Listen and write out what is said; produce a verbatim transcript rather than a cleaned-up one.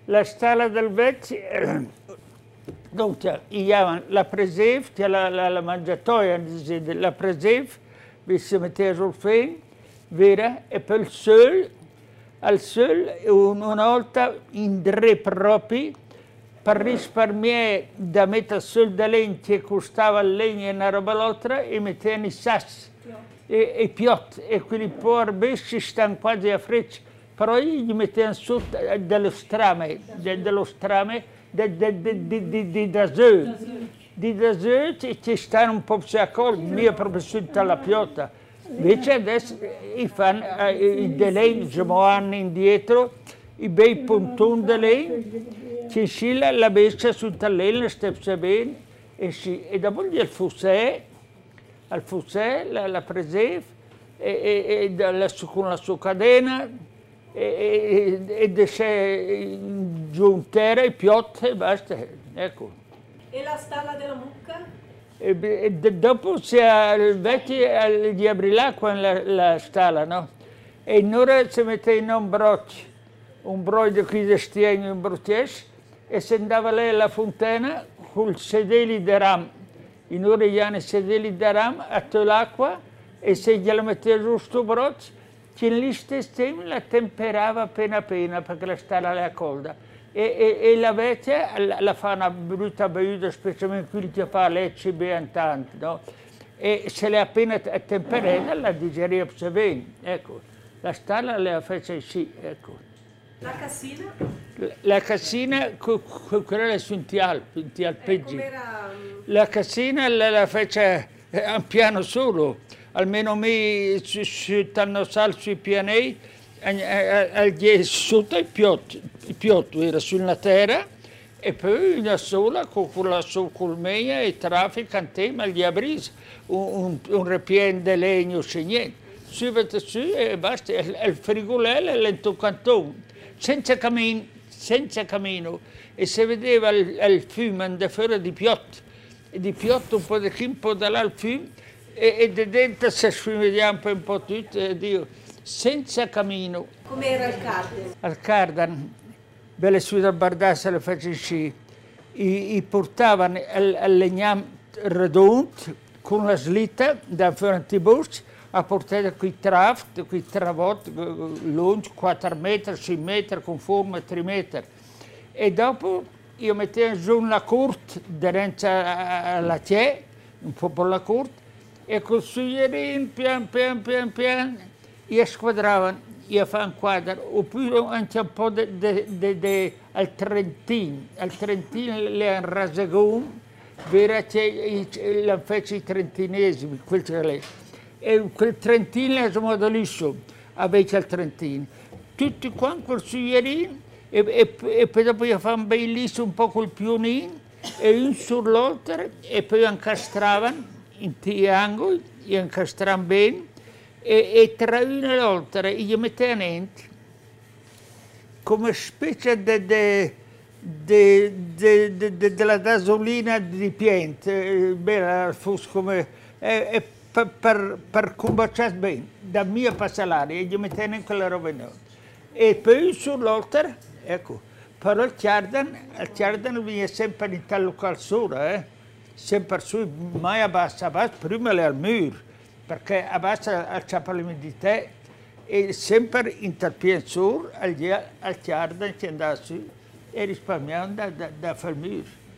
la stalla del vecchio, dunque, la presev, la, la, la mangiatoia, la presev, vi si metteva sul feno, vera, e poi il sole, al sole, una volta in tre propri, per risparmiare da mettere sul da legno che costava il legno e una roba l'altra, e mettevano i sassi e i piotti, e quelli poveri si stanno quasi a freccia, però io gli mettevano sotto dello strame, dello strame di, di, di, di, di daseu, di daseu che stanno un po' più a collo, mia proprio sotto alla piotta. Invece adesso i fanno i de legno, diciamo, anni indietro, i bei pontoni di legno, che si la, la bestia sotto legno, stepsa bene, e, si, e dopo gli al fussè, al fussè, la, la presev, e, e, e la, con la sua cadena, e, e, e se giuntera i piotti e basta, ecco. E la stalla della mucca? E, e dopo si il vecchio gli aprì l'acqua nella la stalla, no? E in ora si metteva in un broccio, un broccio qui di stiegno in broccies, e si andava lei alla fontana con sedili di ram. In ora gli hanno sedili di ram a l'acqua e se gliela metteva giù sto broccio, che lì stesso tempo la temperava appena appena perché la stalla era calda. E, e, e la vecchia la, la fa una brutta bevuta, specialmente quelli che fa lecce ben tanto, no? E se l'è appena temperata la digeriva bene, ecco. La stalla la fece sì, ecco. La cassina? La, la cassina, quella è su un tial, un tial peggio. La cassina la, la fece a un piano solo, almeno me stanno sal sui pianei, sotto il piotto, il piotto era sulla terra e poi una sola con la sua colmeia e traffico in tema gli abris un, un, un ripieno di legno se niente. Su su e basta, il frigolello è lento cantone, senza camino, senza camino e si vedeva il, il fumo da fuori di piotto, e di piotto un po' di qui, un po' da là il fumo e, e di dentro si sfumigliava un po', un po' tutto e Dio. Senza cammino. Com'era il Carden? Al Carden, belle sue da bardasse le facevano sci, I, i portavano il, il legname redondo con la slitta da fuori i boschi a portare quei trav, quei travot lunghi, quattro metri, sei metri, con forma tre metri. E dopo io mettevo giù una corte davanti alla tie, un po' per la corte, e col suglierino, pian pian pian pian, e squadravano, e facevano quadro, oppure anche un po' al Trentino. Al Trentino le hanno rasegone, vera che la fece i trentinesimi, quel che lei. E quel Trentino è un modo liscio, aveva il Trentino. Tutti qua col suglierino, e, e, e poi dopo io facevano bellissimo un po' col pionino, e un sull'altro, e poi incastravano in triangoli, e incastravano bene, e, e tra una e l'altra gli mettevano niente, come specie della gasolina di piante, beh, fosse come, e, e per, per, per combattere bene, da mia passalaria, e gli mettevano in quella roba no. E poi sull'altro, ecco, però il Carden, il Carden viene sempre in tal locale sola, eh? Sempre su, mai abbassa, abbassa, prima le al muro, perché abbassa al l'umidità e sempre in tal pieno su, al, al Carden che andava su e risparmiavano da, da, da fare il muro.